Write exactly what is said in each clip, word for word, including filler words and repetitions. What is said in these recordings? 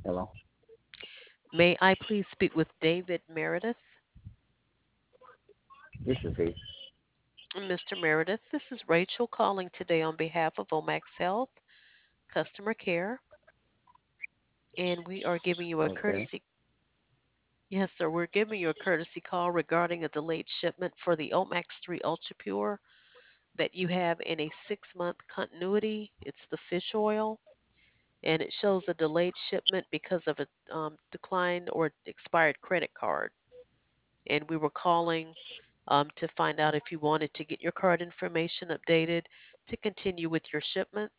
Hello, May I please speak with David Meredith? this is he. Mister Meredith, this is Rachel calling today on behalf of Omax Health Customer Care, and we are giving you a Okay. courtesy. Yes, sir, we're giving you a courtesy call regarding a delayed shipment for the Omax three Ultra Pure that you have in a six month continuity. It's the fish oil, and it shows a delayed shipment because of a um, declined or expired credit card. And we were calling um, to find out if you wanted to get your card information updated to continue with your shipments.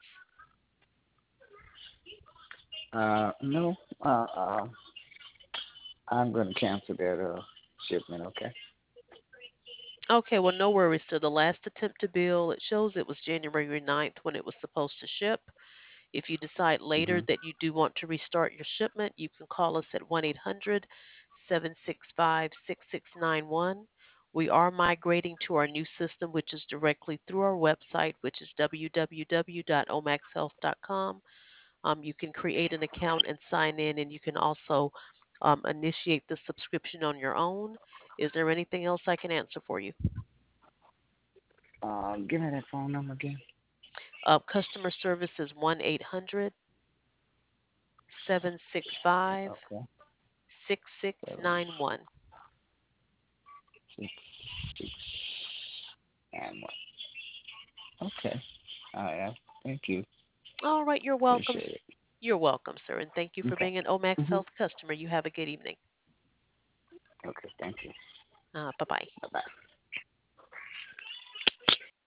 Uh, no. Uh, uh, I'm going to cancel that uh shipment. Okay. Okay, well, no worries. So the last attempt to bill, it shows it was January ninth when it was supposed to ship. If you decide later Mhm. that you do want to restart your shipment, you can call us at one eight hundred seven six five six six nine one. We are migrating to our new system, which is directly through our website, which is w w w dot omax health dot com. Um, you can create an account and sign in, and you can also um, initiate the subscription on your own. Is there anything else I can answer for you? Uh, give me that phone number again. Uh, customer service is one eight hundred seven six five Okay. six six Seven nine one. six six and one. Okay. All right. Thank you. All right, you're welcome. Appreciate it. You're welcome, sir, and thank you for Okay. being an Omax Mhm. Health customer. You have a good evening. Okay. Thank you. Uh, bye bye. Bye bye.